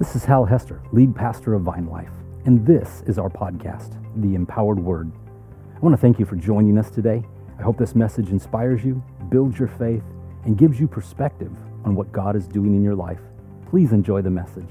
This is Hal Hester, lead pastor of Vine Life, and this is our podcast, The Empowered Word. I want to thank you for joining us today. I hope this message inspires you, builds your faith, and gives you perspective on what God is doing in your life. Please enjoy the message.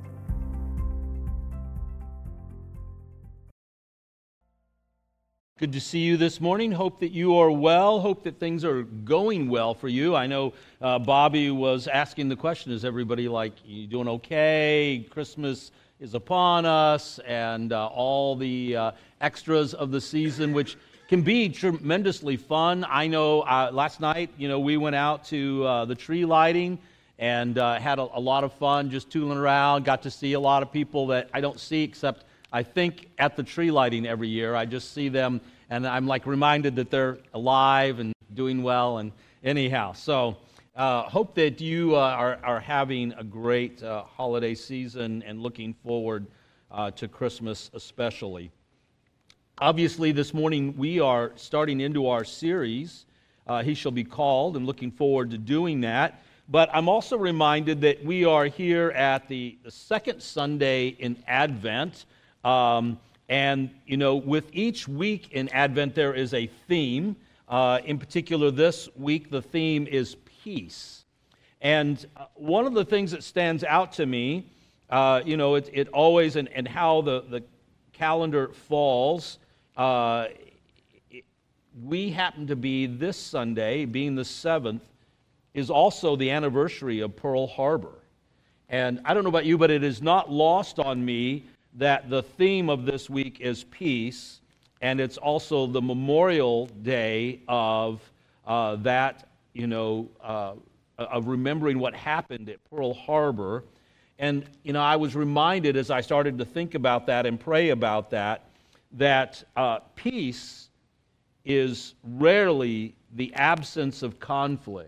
Good to see you this morning. Hope that you are well. Hope that things are going well for you. I know Bobby was asking the question, is everybody you doing okay? Christmas is upon us, and all the extras of the season, which can be tremendously fun. I know last night, we went out to the tree lighting and had a lot of fun just tooling around. Got to see a lot of people that I don't see except I think at the tree lighting every year. I just see them and I'm reminded that they're alive and doing well. And anyhow, so hope that you are having a great holiday season and looking forward to Christmas especially. Obviously, this morning we are starting into our series, He Shall Be Called, and looking forward to doing that. But I'm also reminded that we are here at the second Sunday in Advent. And with each week in Advent, there is a theme. In particular, this week, the theme is peace. And one of the things that stands out to me, it always, and how the calendar falls, we happen to be this Sunday, being the 7th, is also the anniversary of Pearl Harbor. And I don't know about you, but it is not lost on me that the theme of this week is peace, and it's also the memorial day of of remembering what happened at Pearl Harbor. And, I was reminded as I started to think about that and pray about that peace is rarely the absence of conflict.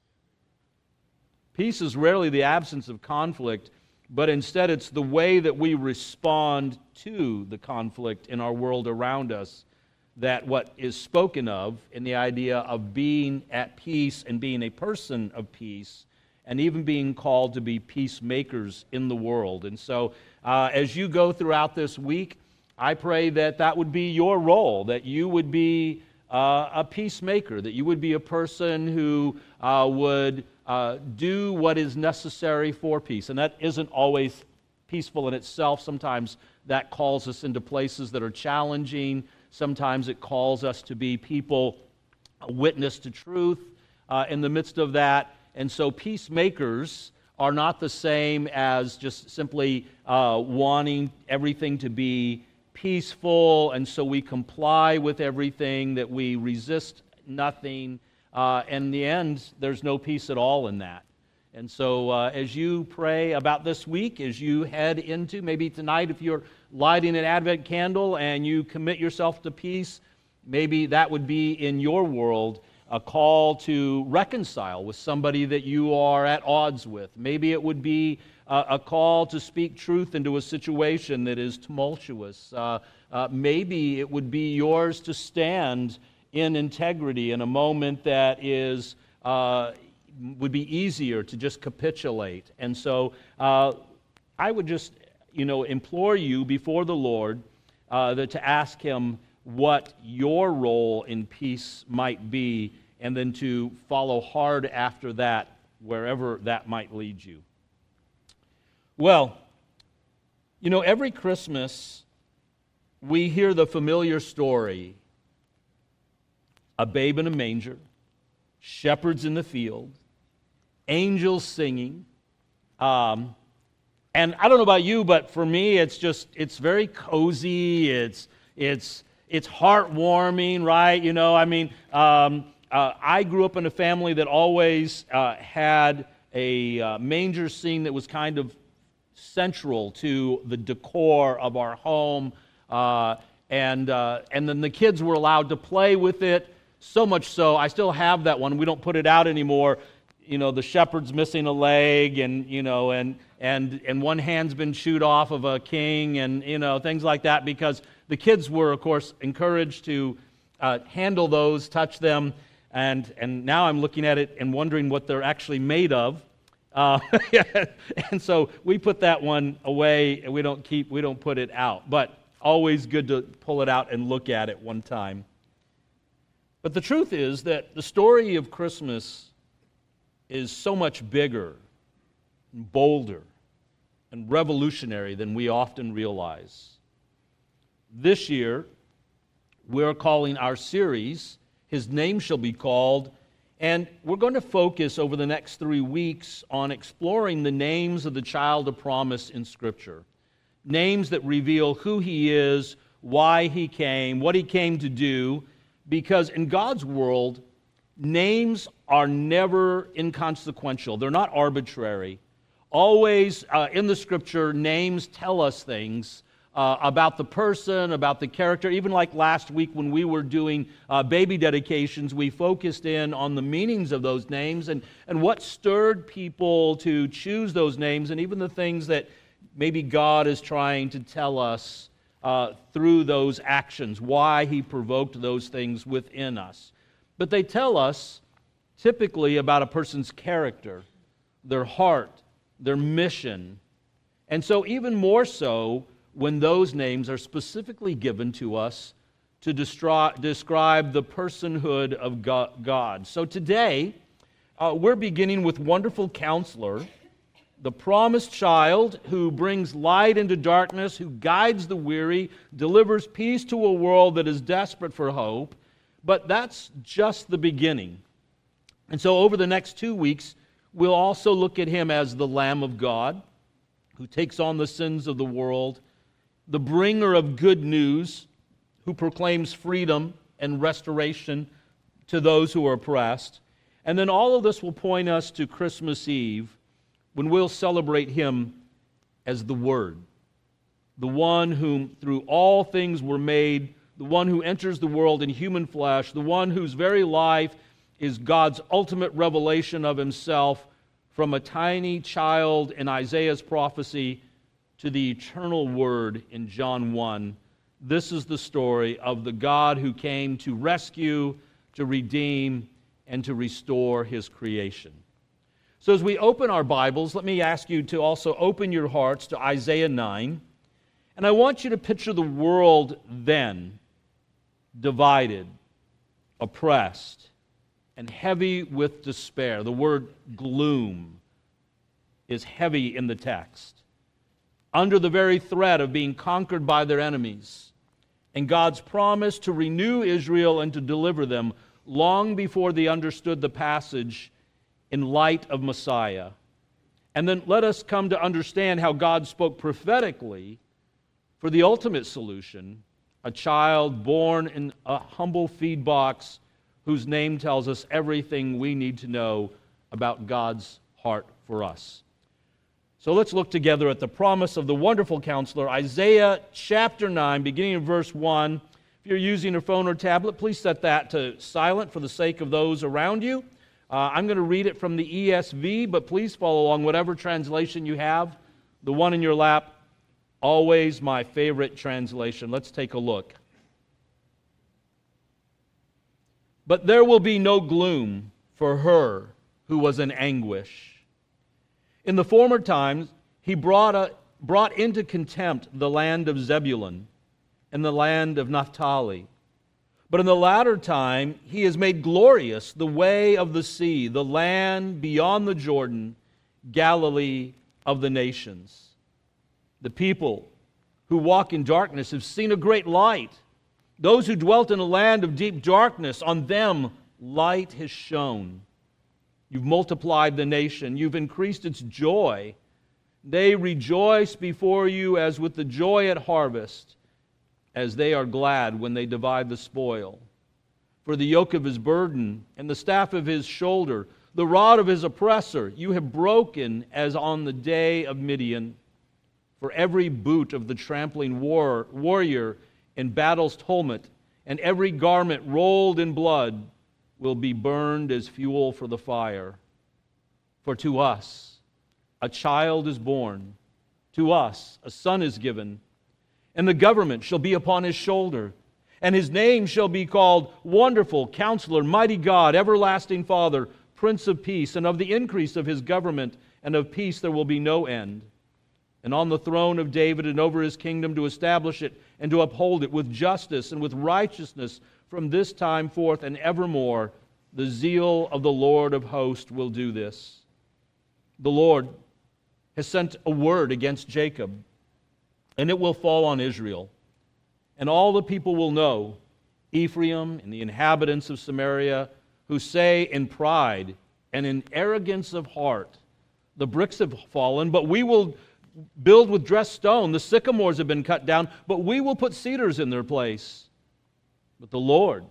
Peace is rarely the absence of conflict, but instead it's the way that we respond to the conflict in our world around us that what is spoken of in the idea of being at peace and being a person of peace and even being called to be peacemakers in the world. And so as you go throughout this week, I pray that would be your role, that you would be a peacemaker, that you would be a person who would do what is necessary for peace. And that isn't always peaceful in itself. Sometimes that calls us into places that are challenging. Sometimes it calls us to be people, a witness to truth in the midst of that. And so peacemakers are not the same as just simply wanting everything to be peaceful, and so we comply with everything, that we resist nothing. In the end, there's no peace at all in that. And so as you pray about this week, as you head into, maybe tonight if you're lighting an Advent candle and you commit yourself to peace, maybe that would be in your world a call to reconcile with somebody that you are at odds with. Maybe it would be a call to speak truth into a situation that is tumultuous. Maybe it would be yours to stand in integrity in a moment that would be easier to just capitulate. And so I would just implore you before the Lord to ask Him what your role in peace might be, and then to follow hard after that wherever that might lead you. Well, every Christmas we hear the familiar story: a babe in a manger, shepherds in the field, angels singing. And I don't know about you, but for me, it's very cozy. It's heartwarming, right? I grew up in a family that always had a manger scene that was kind of central to the decor of our home, and then the kids were allowed to play with it. So much so, I still have that one. We don't put it out anymore. The shepherd's missing a leg, and one hand's been chewed off of a king, and things like that, because the kids were, of course, encouraged to handle those, touch them, and now I'm looking at it and wondering what they're actually made of. And so we put that one away, and we don't put it out. But always good to pull it out and look at it one time. But the truth is that the story of Christmas is so much bigger and bolder and revolutionary than we often realize. This year, we're calling our series, His Name Shall Be Called, and we're going to focus over the next 3 weeks on exploring the names of the child of promise in Scripture. Names that reveal who He is, why He came, what He came to do, because in God's world, names are never inconsequential. They're not arbitrary. Always in the Scripture, names tell us things about the person, about the character. Even like last week when we were doing baby dedications, we focused in on the meanings of those names and what stirred people to choose those names, and even the things that maybe God is trying to tell us through those actions, why He provoked those things within us. But they tell us typically about a person's character, their heart, their mission. And so even more so when those names are specifically given to us to describe the personhood of God. So today, we're beginning with Wonderful Counselor, the promised child who brings light into darkness, who guides the weary, delivers peace to a world that is desperate for hope. But that's just the beginning. And so over the next 2 weeks, we'll also look at Him as the Lamb of God, who takes on the sins of the world, the bringer of good news, who proclaims freedom and restoration to those who are oppressed. And then all of this will point us to Christmas Eve, when we'll celebrate Him as the Word, the one whom through all things were made, the one who enters the world in human flesh, the one whose very life is God's ultimate revelation of Himself from a tiny child in Isaiah's prophecy to the eternal Word in John 1. This is the story of the God who came to rescue, to redeem, and to restore His creation. So as we open our Bibles, let me ask you to also open your hearts to Isaiah 9. And I want you to picture the world then, divided, oppressed, and heavy with despair. The word gloom is heavy in the text. Under the very threat of being conquered by their enemies, and God's promise to renew Israel and to deliver them long before they understood the passage in light of Messiah. And then let us come to understand how God spoke prophetically for the ultimate solution, a child born in a humble feed box whose name tells us everything we need to know about God's heart for us. So let's look together at the promise of the Wonderful Counselor, Isaiah chapter 9, beginning in verse 1. If you're using a phone or tablet, please set that to silent for the sake of those around you. I'm going to read it from the ESV, but please follow along whatever translation you have. The one in your lap, always my favorite translation. Let's take a look. But there will be no gloom for her who was in anguish. In the former times, He brought into contempt the land of Zebulun and the land of Naphtali. But in the latter time, He has made glorious the way of the sea, the land beyond the Jordan, Galilee of the nations. The people who walk in darkness have seen a great light. Those who dwelt in a land of deep darkness, on them light has shone. You've multiplied the nation. You've increased its joy. They rejoice before you as with the joy at harvest, as they are glad when they divide the spoil. For the yoke of His burden and the staff of His shoulder, the rod of His oppressor, you have broken as on the day of Midian. For every boot of the trampling warrior in battle's tumult, and every garment rolled in blood, will be burned as fuel for the fire. For to us a child is born, to us a son is given, and the government shall be upon His shoulder, and His name shall be called Wonderful Counselor, Mighty God, Everlasting Father, Prince of Peace, and of the increase of His government and of peace there will be no end. And on the throne of David and over his kingdom, to establish it and to uphold it with justice and with righteousness from this time forth and evermore. The zeal of the Lord of hosts will do this. The Lord has sent a word against Jacob, and it will fall on Israel. And all the people will know, Ephraim and the inhabitants of Samaria, who say in pride and in arrogance of heart, the bricks have fallen, but we will build with dressed stone. The sycamores have been cut down, but we will put cedars in their place. But the Lord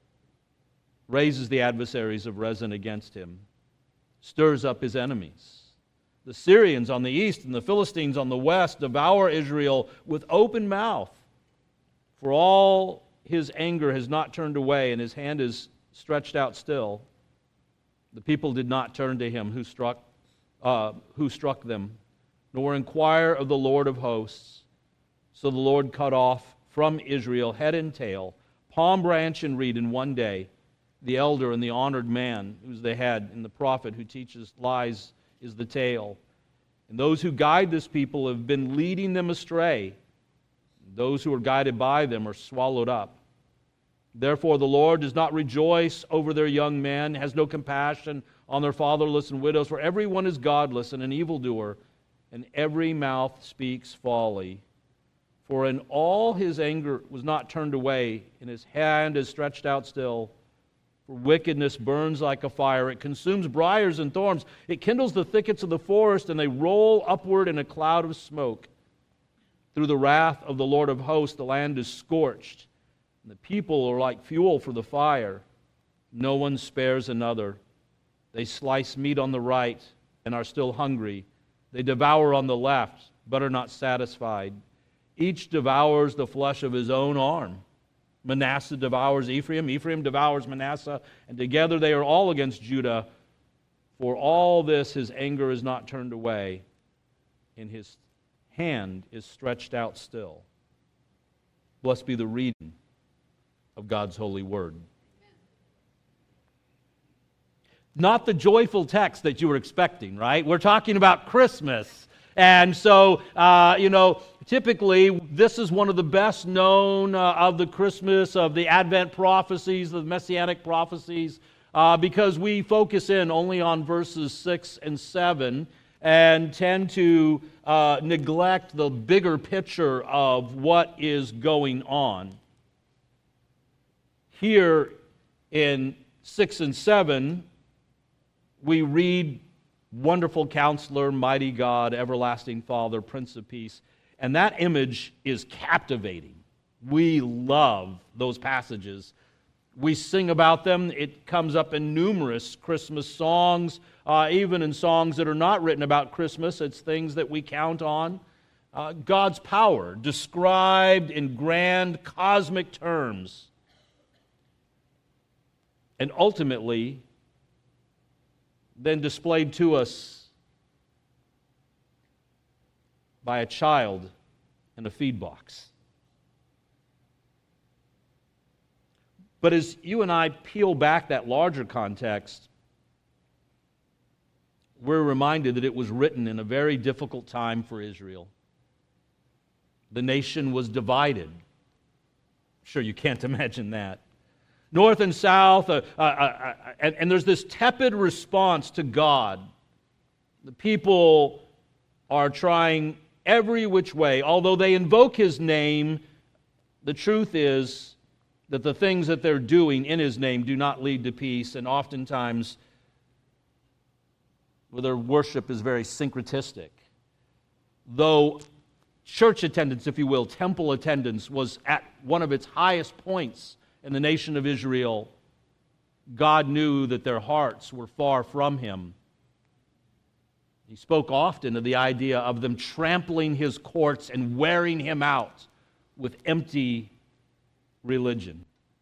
raises the adversaries of Rezin against him, stirs up his enemies. The Syrians on the east and the Philistines on the west devour Israel with open mouth. For all his anger has not turned away, and his hand is stretched out still. The people did not turn to him who struck them, nor inquire of the Lord of hosts. So the Lord cut off from Israel head and tail, palm branch and reed in one day. The elder and the honored man, who's the head, and the prophet who teaches lies is the tail. And those who guide this people have been leading them astray. Those who are guided by them are swallowed up. Therefore the Lord does not rejoice over their young men, has no compassion on their fatherless and widows, for everyone is godless and an evildoer, and every mouth speaks folly. For in all his anger was not turned away, and his hand is stretched out still. For wickedness burns like a fire. It consumes briars and thorns. It kindles the thickets of the forest, and they roll upward in a cloud of smoke. Through the wrath of the Lord of hosts, the land is scorched, and the people are like fuel for the fire. No one spares another. They slice meat on the right and are still hungry. They devour on the left, but are not satisfied. Each devours the flesh of his own arm. Manasseh devours Ephraim, Ephraim devours Manasseh, and together they are all against Judah. For all this his anger is not turned away, and his hand is stretched out still. Blessed be the reading of God's holy word. Not the joyful text that you were expecting, right? We're talking about Christmas. And so, typically, this is one of the best known of the Christmas, of the Advent prophecies, the Messianic prophecies, because we focus in only on verses 6 and 7 and tend to neglect the bigger picture of what is going on. Here in 6 and 7, we read, Wonderful Counselor, Mighty God, Everlasting Father, Prince of Peace. And that image is captivating. We love those passages. We sing about them. It comes up in numerous Christmas songs, even in songs that are not written about Christmas. It's things that we count on. God's power described in grand cosmic terms. And ultimately, then displayed to us by a child in a feed box. But as you and I peel back that larger context, we're reminded that it was written in a very difficult time for Israel. The nation was divided. Sure, you can't imagine that. North and south, and there's this tepid response to God. The people are trying every which way. Although they invoke His name, the truth is that the things that they're doing in His name do not lead to peace, and oftentimes their worship is very syncretistic. Though church attendance, if you will, temple attendance was at one of its highest points in the nation of Israel, God knew that their hearts were far from Him. He spoke often of the idea of them trampling His courts and wearing Him out with empty religion.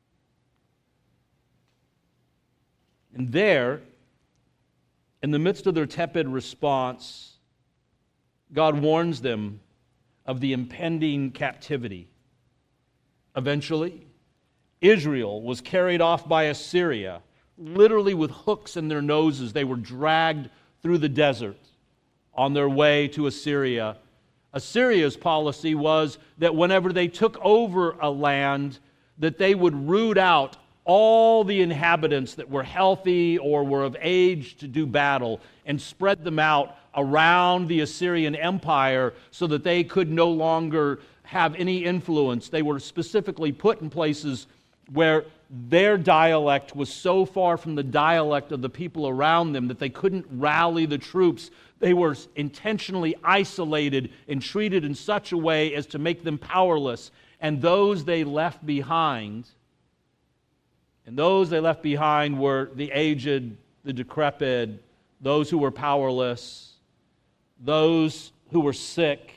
And there, in the midst of their tepid response, God warns them of the impending captivity. Eventually, Israel was carried off by Assyria, literally with hooks in their noses. They were dragged through the desert. on their way to Assyria. Assyria's policy was that whenever they took over a land, that they would root out all the inhabitants that were healthy or were of age to do battle and spread them out around the Assyrian Empire so that they could no longer have any influence. They were specifically put in places where their dialect was so far from the dialect of the people around them that they couldn't rally the troops. They were intentionally isolated and treated in such a way as to make them powerless. And those they left behind were the aged, the decrepit, those who were powerless, those who were sick,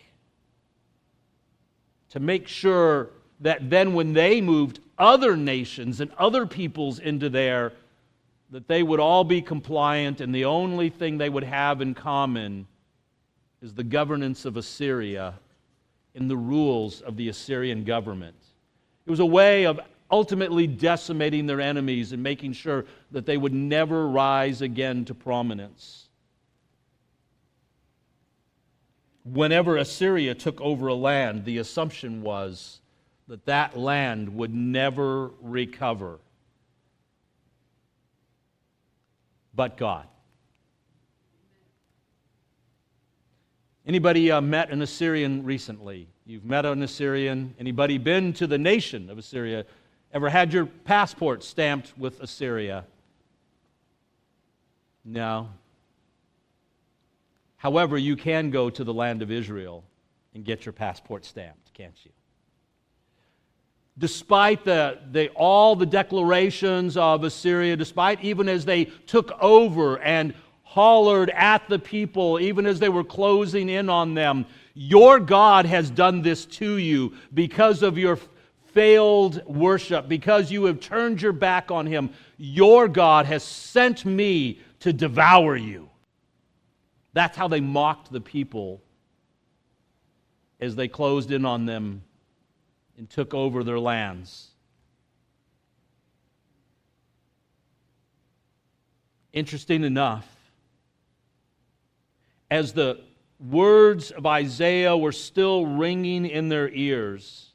to make sure that then when they moved other nations and other peoples into there, that they would all be compliant, and the only thing they would have in common is the governance of Assyria and the rules of the Assyrian government. It was a way of ultimately decimating their enemies and making sure that they would never rise again to prominence. Whenever Assyria took over a land, the assumption was that that land would never recover. But God. Anybody met an Assyrian recently? You've met an Assyrian. Anybody been to the nation of Assyria? Ever had your passport stamped with Assyria? No. However, you can go to the land of Israel and get your passport stamped, can't you? Despite all the declarations of Assyria, despite even as they took over and hollered at the people, even as they were closing in on them, your God has done this to you because of your failed worship, because you have turned your back on Him. Your God has sent me to devour you. That's how they mocked the people as they closed in on them and took over their lands. Interesting enough, as the words of Isaiah were still ringing in their ears,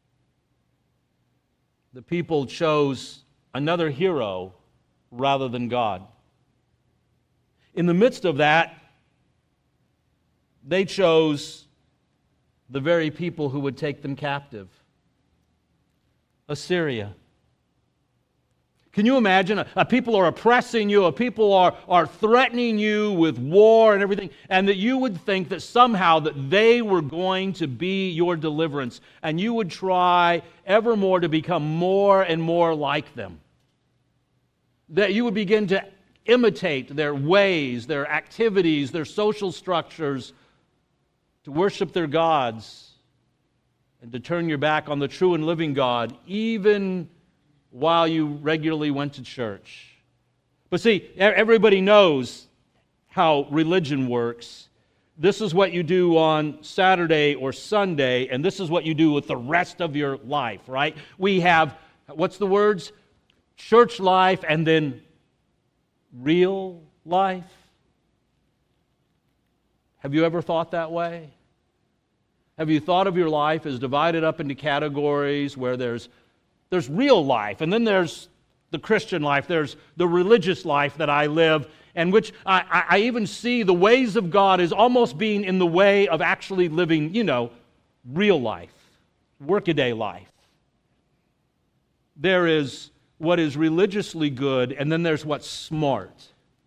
the people chose another hero rather than God. In the midst of that, they chose the very people who would take them captive. Assyria. Can you imagine? People are oppressing you, people are threatening you with war and everything, and that you would think that somehow that they were going to be your deliverance, and you would try evermore to become more and more like them. That you would begin to imitate their ways, their activities, their social structures, to worship their gods, and to turn your back on the true and living God, even while you regularly went to church. But see, everybody knows how religion works. This is what you do on Saturday or Sunday, and this is what you do with the rest of your life, right? We have, what's the words? Church life and then real life. Have you ever thought that way? Have you thought of your life as divided up into categories where there's real life, and then there's the Christian life, there's the religious life that I live, and which I even see the ways of God as almost being in the way of actually living, real life, workaday life. There is what is religiously good, and then there's what's smart.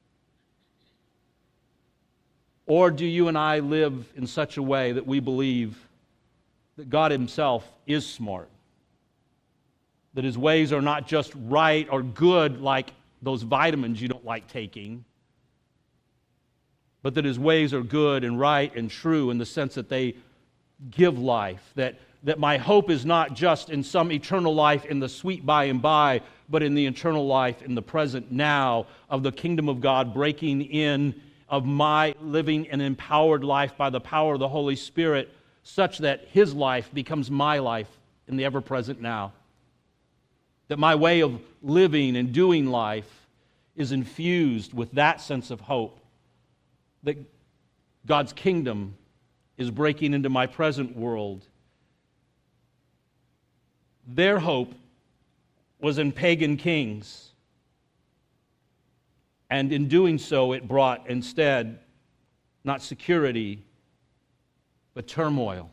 Or do you and I live in such a way that we believe that God Himself is smart? That His ways are not just right or good like those vitamins you don't like taking, but that His ways are good and right and true in the sense that they give life. That my hope is not just in some eternal life in the sweet by and by, but in the eternal life in the present now of the kingdom of God breaking in, of my living an empowered life by the power of the Holy Spirit, such that His life becomes my life in the ever-present now. That my way of living and doing life is infused with that sense of hope. That God's kingdom is breaking into my present world. Their hope was in pagan kings. And in doing so, it brought instead not security, but turmoil.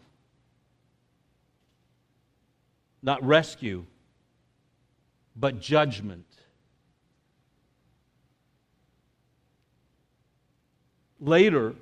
Not rescue, but judgment. Later,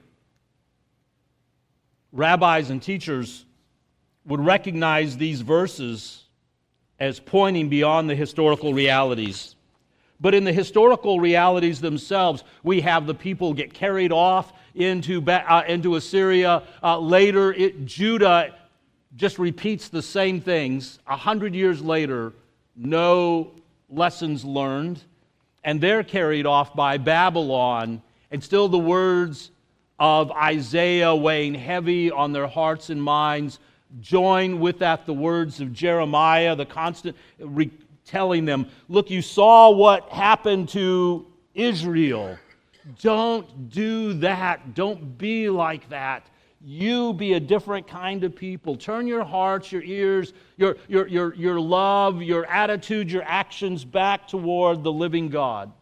rabbis and teachers would recognize these verses as pointing beyond the historical realities. But in the historical realities themselves, we have the people get carried off into Assyria. Later, Judah just repeats the same things. 100 years later, no lessons learned, and they're carried off by Babylon, and still the words of Isaiah weighing heavy on their hearts and minds. Join with that the words of Jeremiah, the constant telling them, look, you saw what happened to Israel. Don't do that. Don't be like that. You be a different kind of people. Turn your hearts, your ears, your love, your attitude, your actions back toward the living God.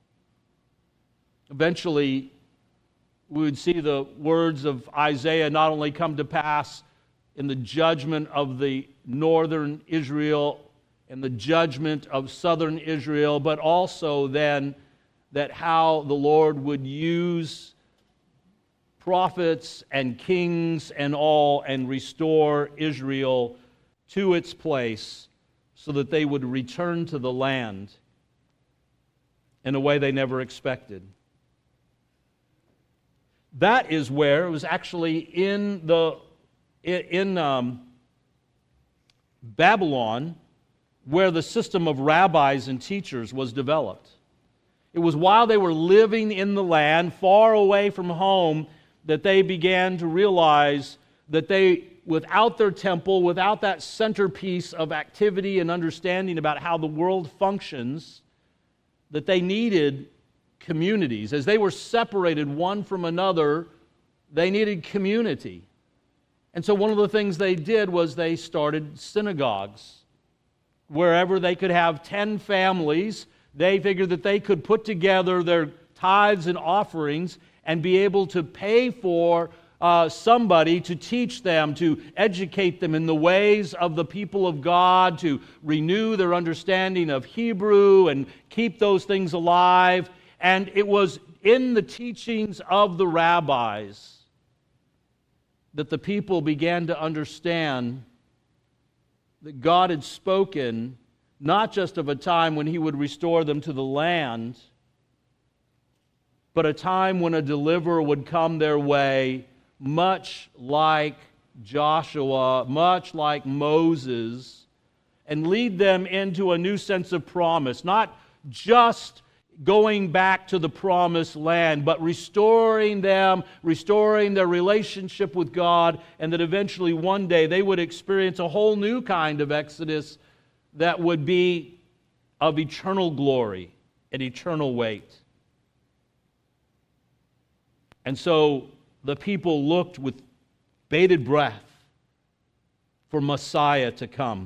Eventually, we would see the words of Isaiah not only come to pass in the judgment of the northern Israel and the judgment of southern Israel, but also then that how the Lord would use prophets and kings and all and restore Israel to its place so that they would return to the land in a way they never expected. That is where it was actually in Babylon where the system of rabbis and teachers was developed. It was while they were living in the land, far away from home, that they began to realize that they, without their temple, without that centerpiece of activity and understanding about how the world functions, that they needed communities. As they were separated one from another, they needed community. And so one of the things they did was they started synagogues. Wherever they could have 10 families, they figured that they could put together their tithes and offerings and be able to pay for somebody to teach them, to educate them in the ways of the people of God, to renew their understanding of Hebrew and keep those things alive. And it was in the teachings of the rabbis that the people began to understand that God had spoken not just of a time when He would restore them to the land, but a time when a deliverer would come their way, much like Joshua, much like Moses, and lead them into a new sense of promise, not just going back to the promised land, but restoring them, restoring their relationship with God, and that eventually one day they would experience a whole new kind of exodus that would be of eternal glory and eternal weight. And so the people looked with bated breath for Messiah to come.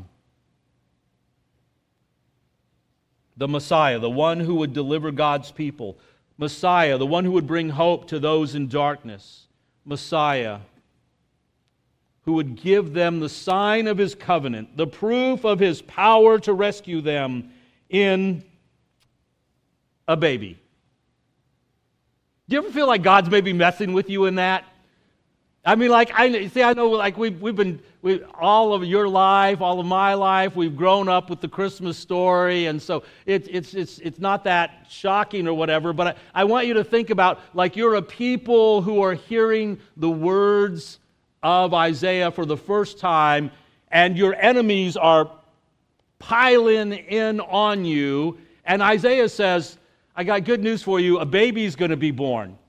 The Messiah, the one who would deliver God's people. Messiah, the one who would bring hope to those in darkness. Messiah, who would give them the sign of His covenant, the proof of His power to rescue them in a baby. Do you ever feel like God's maybe messing with you in that? I mean, I know, we've been all of your life, all of my life, we've grown up with the Christmas story, and so it's not that shocking or whatever. But I want you to think about, like, you're a people who are hearing the words of Isaiah for the first time, and your enemies are piling in on you, and Isaiah says, I got good news for you, a baby's going to be born.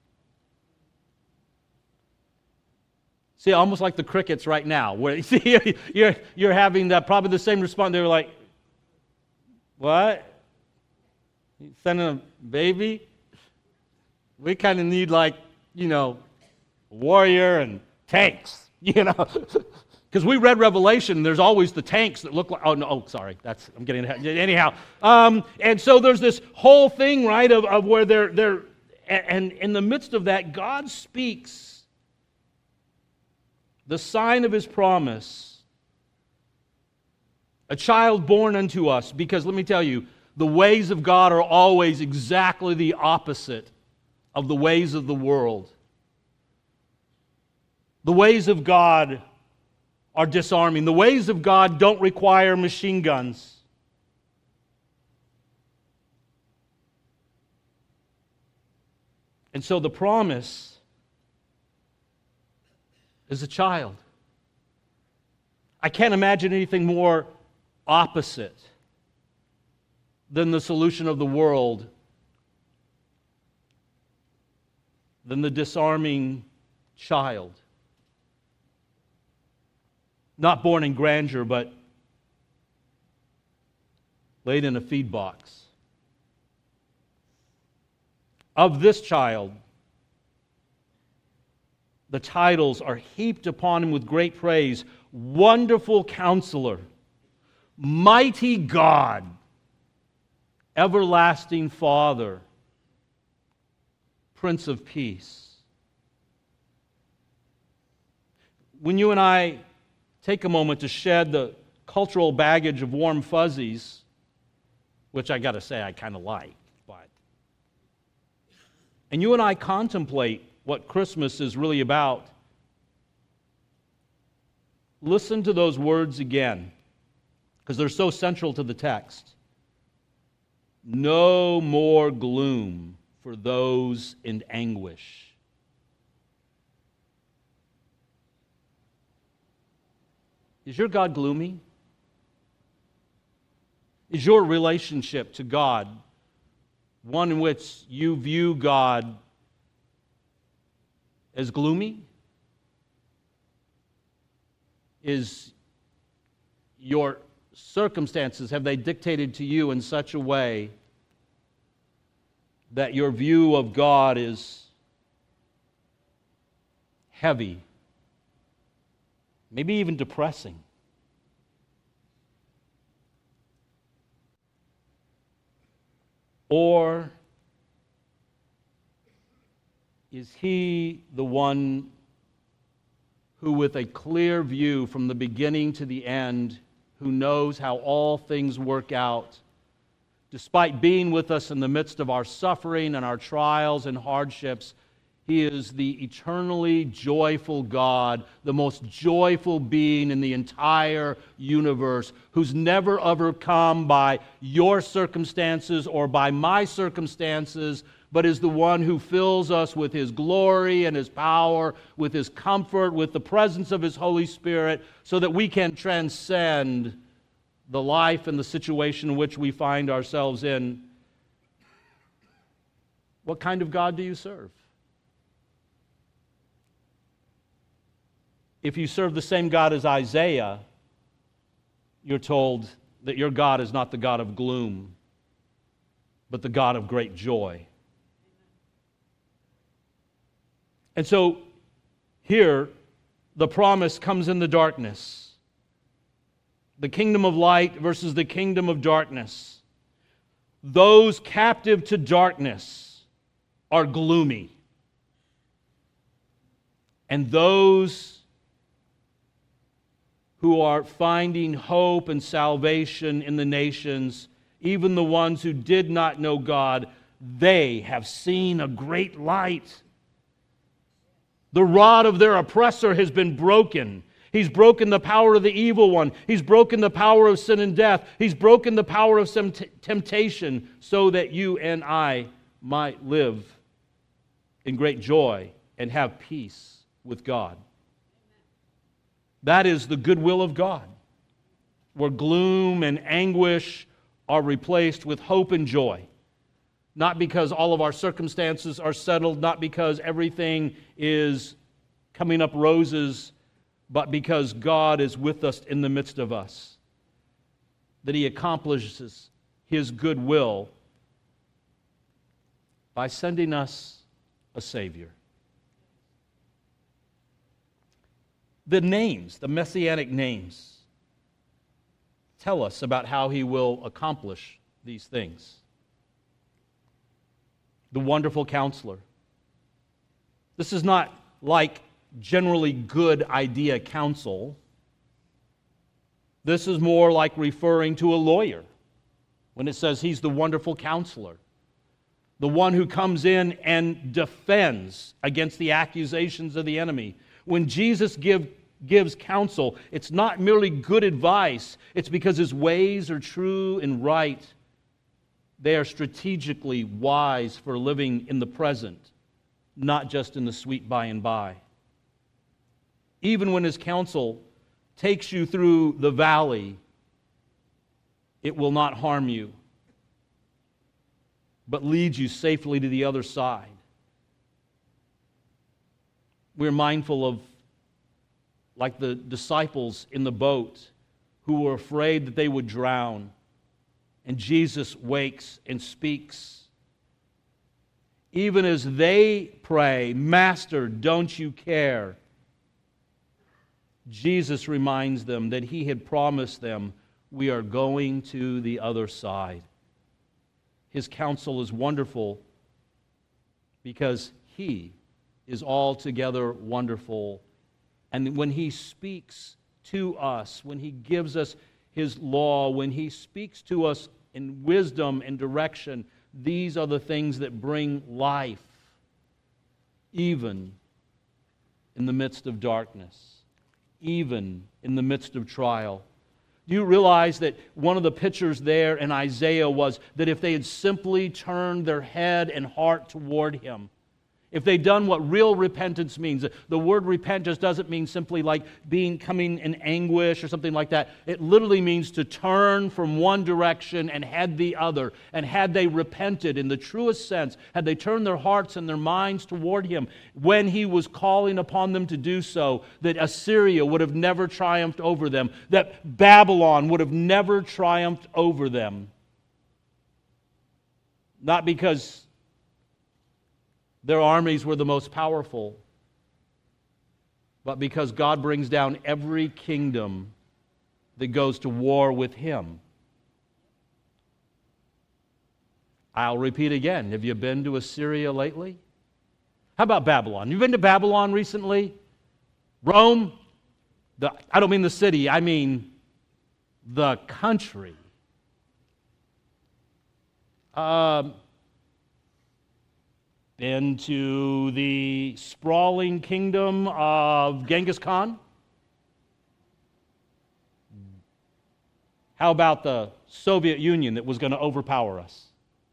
See, almost like the crickets right now, where you see you're having that probably the same response. They were like, "What? You sending a baby? We kind of need, like, warrior and tanks, you know. Because we read Revelation, there's always the tanks that look like, sorry, I'm getting ahead. Anyhow. And so there's this whole thing, right, of where they're, and in the midst of that, God speaks the sign of His promise, a child born unto us, because let me tell you, the ways of God are always exactly the opposite of the ways of the world. The ways of God are disarming. The ways of God don't require machine guns. And so the promise is a child. I can't imagine anything more opposite than the solution of the world, than the disarming child. Not born in grandeur, but laid in a feed box. Of this child, the titles are heaped upon him with great praise. Wonderful Counselor, Mighty God, Everlasting Father, Prince of Peace. When you and I take a moment to shed the cultural baggage of warm fuzzies, which I got to say I kind of like, and you and I contemplate what Christmas is really about, listen to those words again, because they're so central to the text. No more gloom for those in anguish. Is your God gloomy? Is your relationship to God one in which you view God as gloomy? Is your circumstances, have they dictated to you in such a way that your view of God is heavy, maybe even depressing? Or is He the one who, with a clear view from the beginning to the end, who knows how all things work out, despite being with us in the midst of our suffering and our trials and hardships, He is the eternally joyful God, the most joyful being in the entire universe, who's never overcome by your circumstances or by my circumstances, but is the one who fills us with His glory and His power, with His comfort, with the presence of His Holy Spirit, so that we can transcend the life and the situation in which we find ourselves in. What kind of God do you serve? If you serve the same God as Isaiah, you're told that your God is not the God of gloom, but the God of great joy. And so here, the promise comes in the darkness. The kingdom of light versus the kingdom of darkness. Those captive to darkness are gloomy. And those who are finding hope and salvation in the nations, even the ones who did not know God, they have seen a great light. The rod of their oppressor has been broken. He's broken the power of the evil one. He's broken the power of sin and death. He's broken the power of some temptation so that you and I might live in great joy and have peace with God. That is the goodwill of God, where gloom and anguish are replaced with hope and joy. Not because all of our circumstances are settled, not because everything is coming up roses, but because God is with us in the midst of us. That He accomplishes His goodwill by sending us a Savior. The names, the messianic names, tell us about how he will accomplish these things. The Wonderful Counselor. This is not like generally good idea counsel. This is more like referring to a lawyer when it says he's the Wonderful Counselor, the one who comes in and defends against the accusations of the enemy. When Jesus gives counsel, it's not merely good advice. It's because his ways are true and right. They are strategically wise for living in the present, not just in the sweet by and by. Even when his counsel takes you through the valley, it will not harm you, but leads you safely to the other side. We're mindful of, like the disciples in the boat who were afraid that they would drown, and Jesus wakes and speaks. Even as they pray, "Master, don't you care?" Jesus reminds them that he had promised them, "We are going to the other side." His counsel is wonderful because he is altogether wonderful. And when he speaks to us, when he gives us his law, when he speaks to us in wisdom and direction, these are the things that bring life, even in the midst of darkness, even in the midst of trial. Do you realize that one of the pictures there in Isaiah was that if they had simply turned their head and heart toward him, if they'd done what real repentance means, the word repent just doesn't mean simply like coming in anguish or something like that. It literally means to turn from one direction and head the other. And had they repented in the truest sense, had they turned their hearts and their minds toward him when he was calling upon them to do so, that Assyria would have never triumphed over them, that Babylon would have never triumphed over them. Not because their armies were the most powerful, but because God brings down every kingdom that goes to war with him. I'll repeat again. Have you been to Assyria lately? How about Babylon? You've been to Babylon recently? Rome? I don't mean the city, I mean the country. Into the sprawling kingdom of Genghis Khan? How about the Soviet Union that was going to overpower us?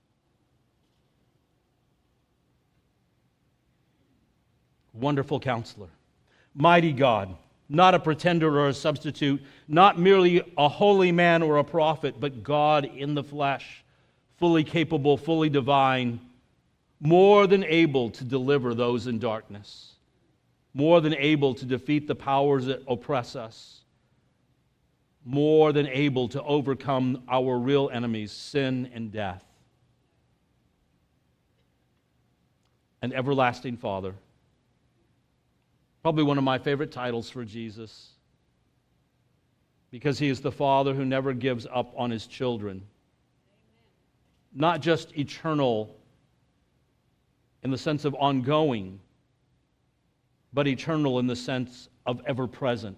Wonderful Counselor, mighty God, not a pretender or a substitute, not merely a holy man or a prophet, but God in the flesh, fully capable, fully divine, more than able to deliver those in darkness, more than able to defeat the powers that oppress us, more than able to overcome our real enemies, sin and death. An everlasting Father. Probably one of my favorite titles for Jesus, because he is the Father who never gives up on his children. Not just eternal in the sense of ongoing, but eternal in the sense of ever present.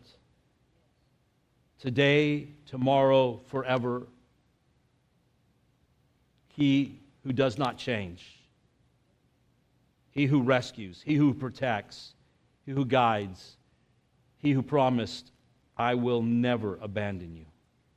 Today, tomorrow, forever. He who does not change. He who rescues. He who protects. He who guides. He who promised, "I will never abandon you."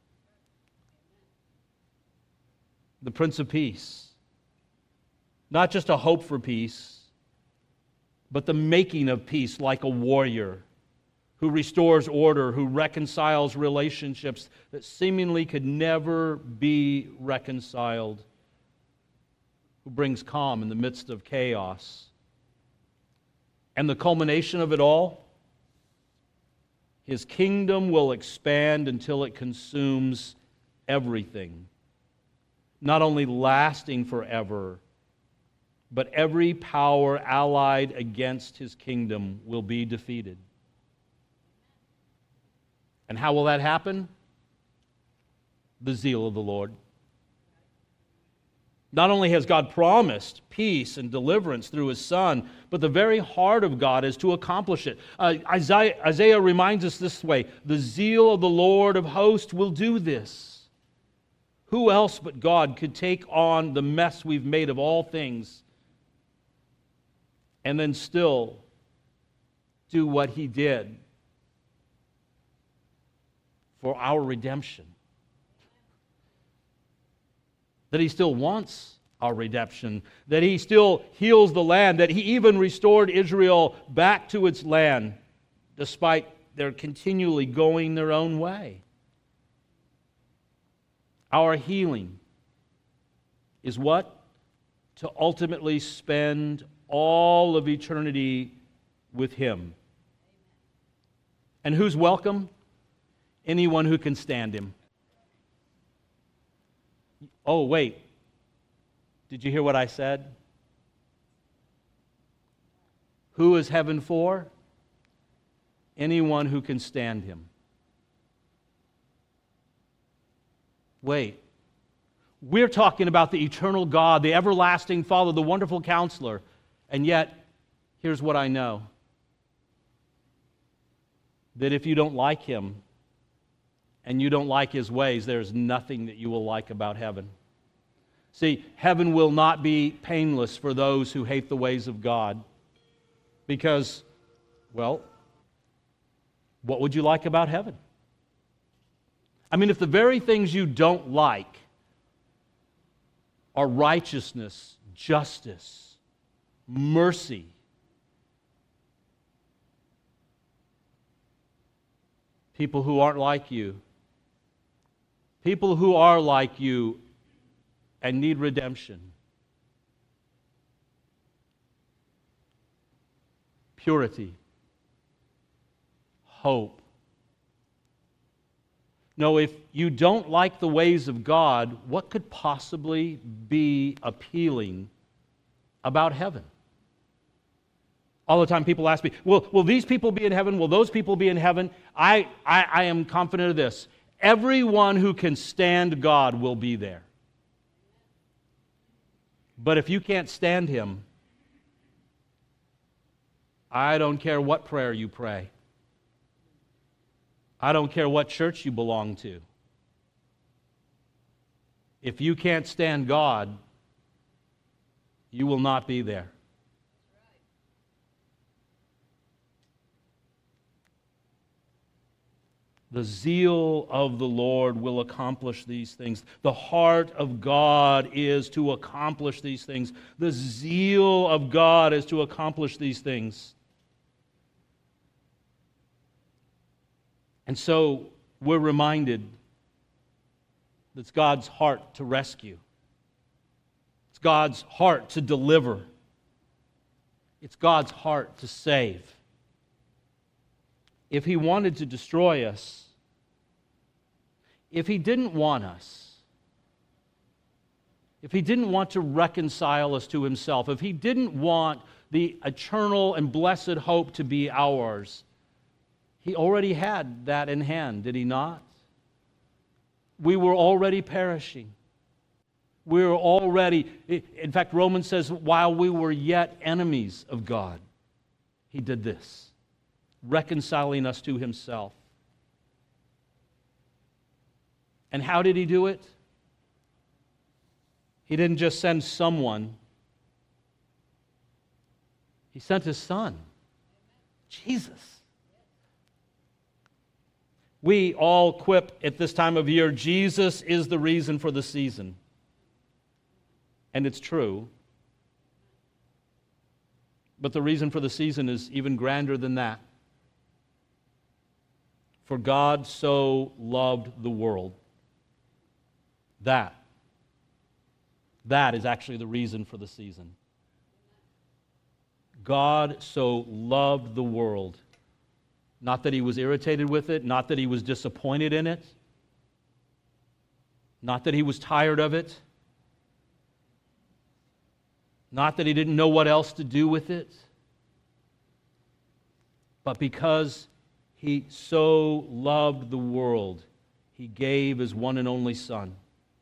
The Prince of Peace. Not just a hope for peace, but the making of peace like a warrior who restores order, who reconciles relationships that seemingly could never be reconciled, who brings calm in the midst of chaos. And the culmination of it all, his kingdom will expand until it consumes everything, not only lasting forever, but every power allied against his kingdom will be defeated. And how will that happen? The zeal of the Lord. Not only has God promised peace and deliverance through His Son, but the very heart of God is to accomplish it. Isaiah reminds us this way, the zeal of the Lord of hosts will do this. Who else but God could take on the mess we've made of all things and then still do what He did for our redemption? That He still wants our redemption, that He still heals the land, that He even restored Israel back to its land, despite their continually going their own way. Our healing is what? To ultimately spend all of eternity with Him. And who's welcome? Anyone who can stand Him. Oh, wait. Did you hear what I said? Who is heaven for? Anyone who can stand Him. Wait. We're talking about the eternal God, the everlasting Father, the wonderful Counselor. And yet, here's what I know. That if you don't like Him, and you don't like His ways, there's nothing that you will like about heaven. See, heaven will not be painless for those who hate the ways of God. Because, well, what would you like about heaven? I mean, if the very things you don't like are righteousness, justice, mercy, people who aren't like you, people who are like you and need redemption, purity, hope. No, if you don't like the ways of God, what could possibly be appealing about heaven? All the time people ask me, will these people be in heaven? Will those people be in heaven? I am confident of this. Everyone who can stand God will be there. But if you can't stand Him, I don't care what prayer you pray. I don't care what church you belong to. If you can't stand God, you will not be there. The zeal of the Lord will accomplish these things. The heart of God is to accomplish these things. The zeal of God is to accomplish these things. And so we're reminded that it's God's heart to rescue. It's God's heart to deliver. It's God's heart to save. If He wanted to destroy us, if He didn't want us, if He didn't want to reconcile us to Himself, if He didn't want the eternal and blessed hope to be ours, He already had that in hand, did He not? We were already perishing. We were already, in fact, Romans says, while we were yet enemies of God, He did this, reconciling us to Himself. And how did He do it? He didn't just send someone. He sent His Son, Jesus. We all quip at this time of year, Jesus is the reason for the season. And it's true. But the reason for the season is even grander than that. For God so loved the world. That is actually the reason for the season. God so loved the world. Not that He was irritated with it, not that He was disappointed in it, not that He was tired of it, not that He didn't know what else to do with it, but because He so loved the world, He gave His one and only Son.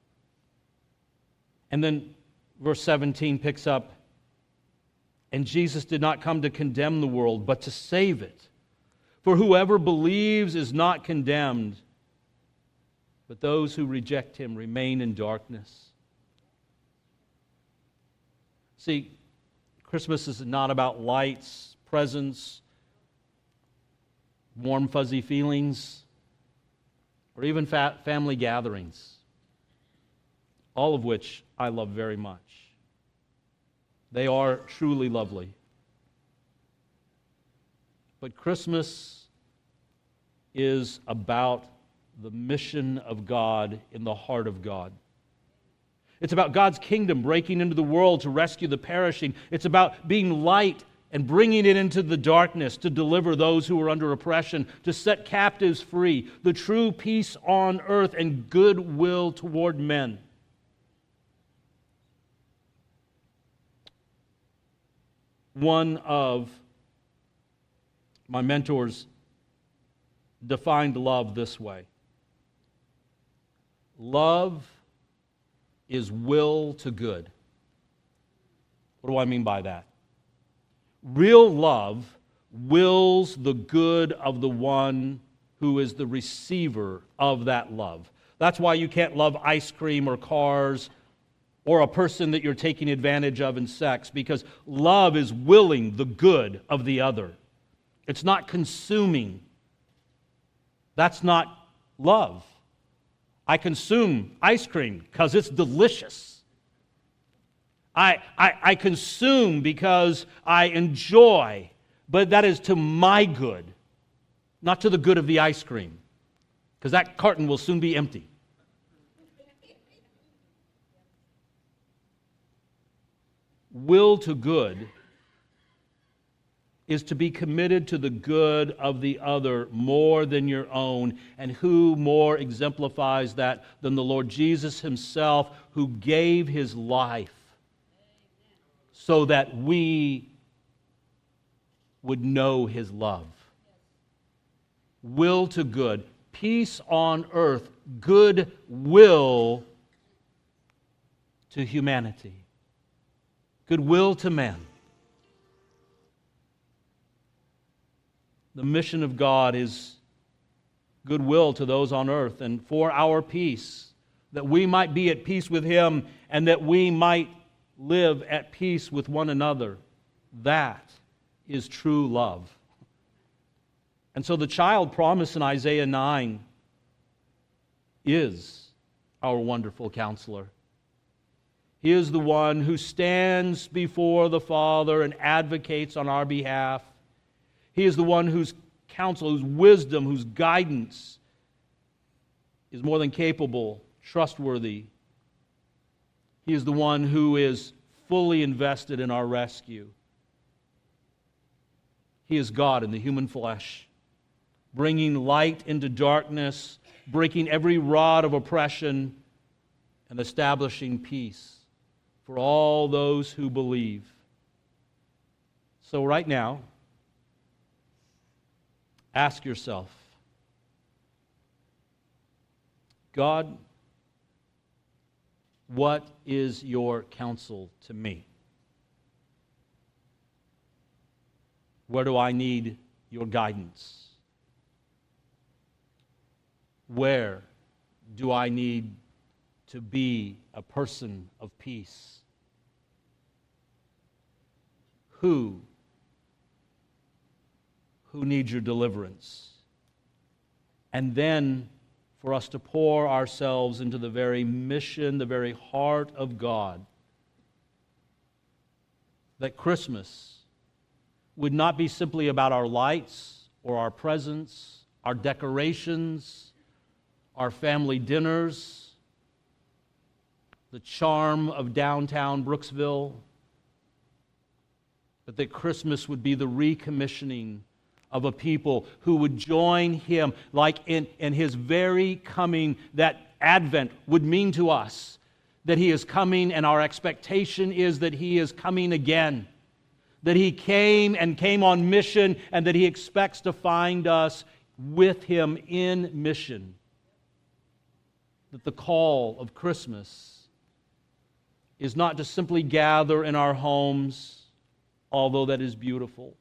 And then verse 17 picks up, and Jesus did not come to condemn the world, but to save it. For whoever believes is not condemned, but those who reject Him remain in darkness. See, Christmas is not about lights, presents, warm, fuzzy feelings, or even family gatherings, all of which I love very much. They are truly lovely. But Christmas is about the mission of God in the heart of God. It's about God's kingdom breaking into the world to rescue the perishing. It's about being light and bringing it into the darkness to deliver those who are under oppression, to set captives free, the true peace on earth and goodwill toward men. One of my mentors defined love this way. Love is will to good. What do I mean by that? Real love wills the good of the one who is the receiver of that love. That's why you can't love ice cream or cars or a person that you're taking advantage of in sex, because love is willing the good of the other. It's not consuming. That's not love. I consume ice cream because it's delicious. I consume because I enjoy, but that is to my good, not to the good of the ice cream, because that carton will soon be empty. Will to good is to be committed to the good of the other more than your own. And who more exemplifies that than the Lord Jesus Himself, who gave His life so that we would know His love. Will to good, peace on earth, goodwill to humanity. Goodwill to men. The mission of God is goodwill to those on earth and for our peace, that we might be at peace with Him and that we might live at peace with one another. That is true love. And so the child promised in Isaiah 9 is our wonderful counselor. He is the one who stands before the Father and advocates on our behalf. He is the one whose counsel, whose wisdom, whose guidance is more than capable, trustworthy. He is the one who is fully invested in our rescue. He is God in the human flesh, bringing light into darkness, breaking every rod of oppression, and establishing peace for all those who believe. So right now, ask yourself, God, what is your counsel to me? Where do I need your guidance? Where do I need to be a person of peace? Who needs your deliverance? And then for us to pour ourselves into the very mission, the very heart of God, that Christmas would not be simply about our lights or our presents, our decorations, our family dinners, the charm of downtown Brooksville, but that Christmas would be the recommissioning of a people who would join Him, like in His very coming, that Advent would mean to us that He is coming, and our expectation is that He is coming again, that He came and came on mission, and that He expects to find us with Him in mission. That the call of Christmas is not to simply gather in our homes, although that is beautiful,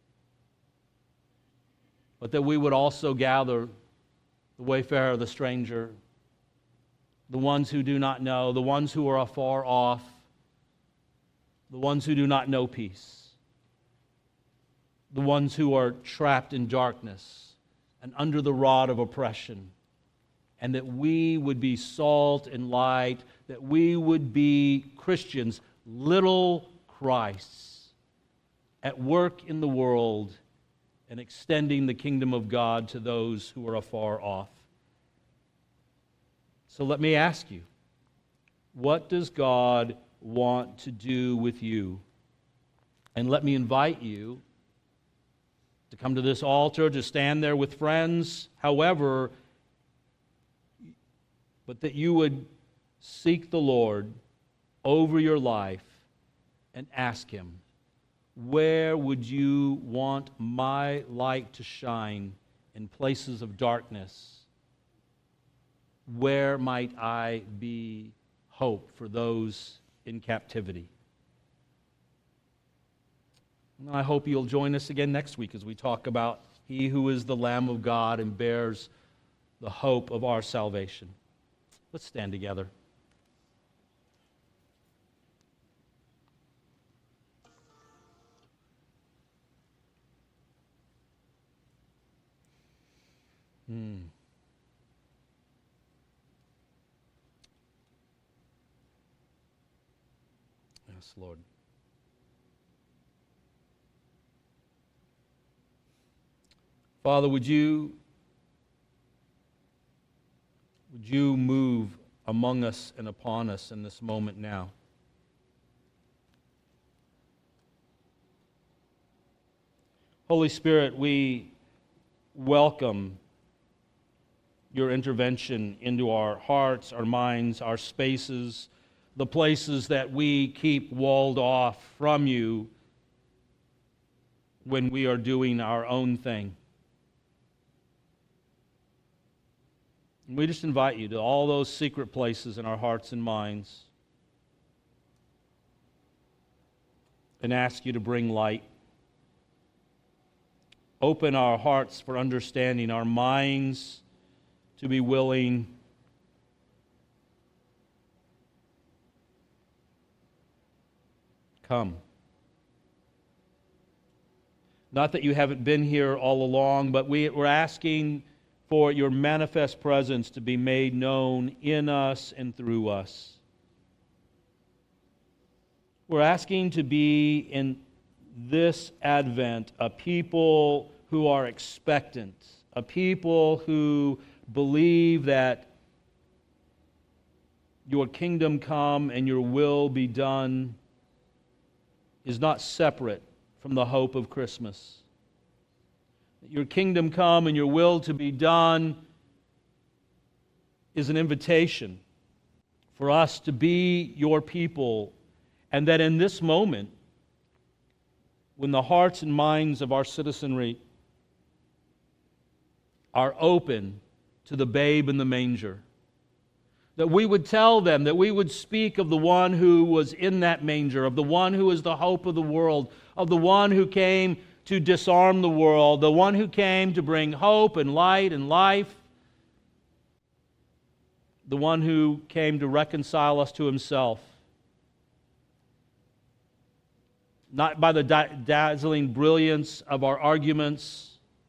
but that we would also gather the wayfarer, the stranger, the ones who do not know, the ones who are afar off, the ones who do not know peace, the ones who are trapped in darkness and under the rod of oppression, and that we would be salt and light, that we would be Christians, little Christs, at work in the world and extending the kingdom of God to those who are afar off. So let me ask you, what does God want to do with you? And let me invite you to come to this altar, to stand there with friends, however, but that you would seek the Lord over your life and ask Him, where would you want my light to shine in places of darkness? Where might I be hope for those in captivity? And I hope you'll join us again next week as we talk about He who is the Lamb of God and bears the hope of our salvation. Let's stand together. Yes, Lord. Father, would you move among us and upon us in this moment now? Holy Spirit, we welcome your intervention into our hearts, our minds, our spaces, the places that we keep walled off from you when we are doing our own thing. And we just invite you to all those secret places in our hearts and minds and ask you to bring light. Open our hearts for understanding, our minds to be willing come. Not that you haven't been here all along, but we're asking for your manifest presence to be made known in us and through us. We're asking to be in this Advent a people who are expectant, a people who believe that your kingdom come and your will be done is not separate from the hope of Christmas. That your kingdom come and your will to be done is an invitation for us to be your people, and that in this moment, when the hearts and minds of our citizenry are open to the babe in the manger, that we would tell them, that we would speak of the one who was in that manger, of the one who is the hope of the world, of the one who came to disarm the world, the one who came to bring hope and light and life, the one who came to reconcile us to Himself. Not by the dazzling brilliance of our arguments,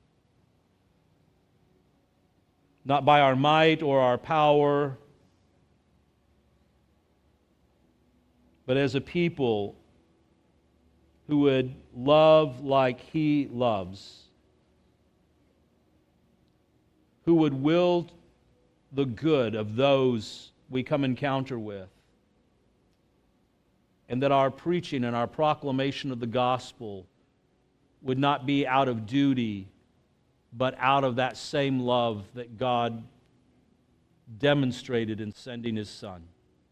not by our might or our power, but as a people who would love like He loves, who would will the good of those we come encounter with, and that our preaching and our proclamation of the gospel would not be out of duty, but out of that same love that God demonstrated in sending His Son.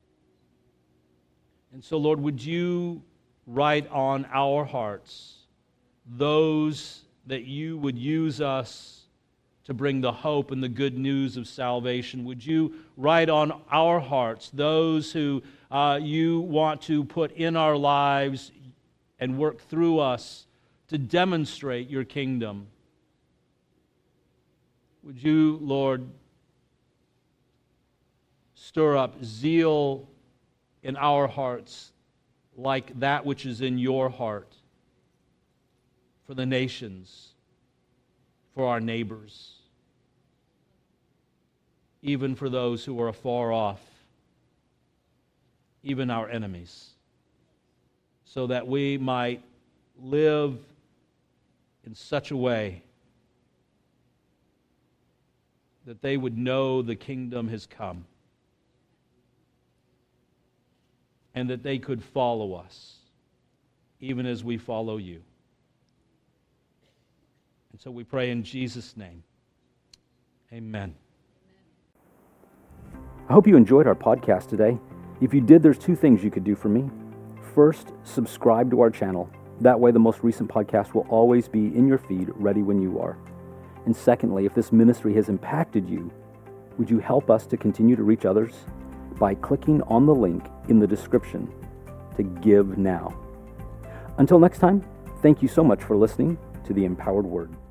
And so, Lord, would you write on our hearts those that you would use us to bring the hope and the good news of salvation. Would you write on our hearts those who you want to put in our lives and work through us to demonstrate your kingdom? Would you, Lord, stir up zeal in our hearts like that which is in your heart for the nations, for our neighbors, even for those who are afar off, even our enemies, so that we might live in such a way that they would know the kingdom has come and that they could follow us even as we follow you. And so we pray in Jesus' name. Amen. I hope you enjoyed our podcast today. If you did, there's two things you could do for me. First, subscribe to our channel. That way the most recent podcast will always be in your feed, ready when you are. And secondly, if this ministry has impacted you, would you help us to continue to reach others by clicking on the link in the description to give now. Until next time, thank you so much for listening to the Empowered Word.